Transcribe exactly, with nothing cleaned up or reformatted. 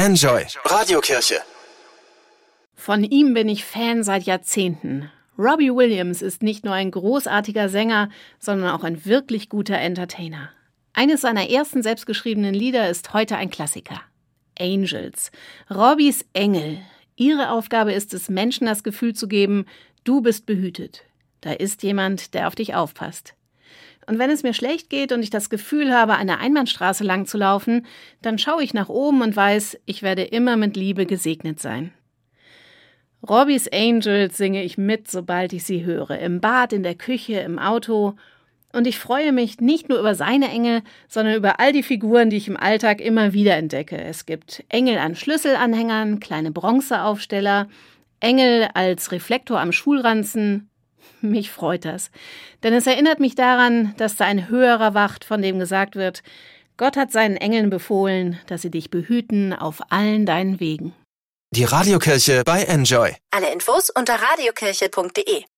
Enjoy Radiokirche. Von ihm bin ich Fan seit Jahrzehnten. Robbie Williams ist nicht nur ein großartiger Sänger, sondern auch ein wirklich guter Entertainer. Eines seiner ersten selbstgeschriebenen Lieder ist heute ein Klassiker. Angels. Robbies Engel. Ihre Aufgabe ist es, Menschen das Gefühl zu geben, du bist behütet. Da ist jemand, der auf dich aufpasst. Und wenn es mir schlecht geht und ich das Gefühl habe, eine Einbahnstraße lang zu laufen, dann schaue ich nach oben und weiß, ich werde immer mit Liebe gesegnet sein. Robbies Angels singe ich mit, sobald ich sie höre. Im Bad, in der Küche, im Auto. Und ich freue mich nicht nur über seine Engel, sondern über all die Figuren, die ich im Alltag immer wieder entdecke. Es gibt Engel an Schlüsselanhängern, kleine Bronzeaufsteller, Engel als Reflektor am Schulranzen. Mich freut das, denn es erinnert mich daran, dass da ein Höherer wacht, von dem gesagt wird, Gott hat seinen Engeln befohlen, dass sie dich behüten auf allen deinen Wegen. Die Radiokirche bei Enjoy. Alle Infos unter radiokirche punkt de.